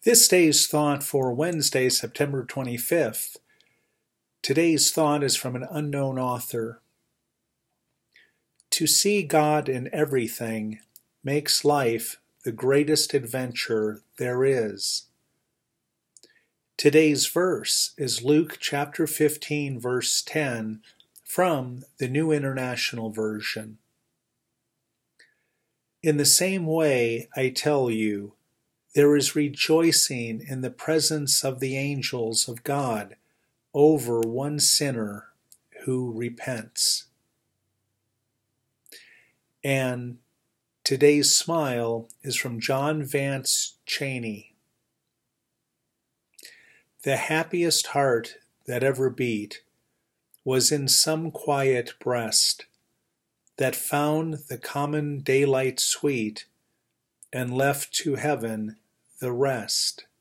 This day's thought for Wednesday, September 25th. Today's thought is from an unknown author. To see God in everything makes life the greatest adventure there is. Today's verse is Luke chapter 15, verse 10 from the New International Version. In the same way, I tell you, there is rejoicing in the presence of the angels of God over one sinner who repents. And today's smile is from John Vance Cheney. The happiest heart that ever beat was in some quiet breast that found the common daylight sweet and left to heaven the rest.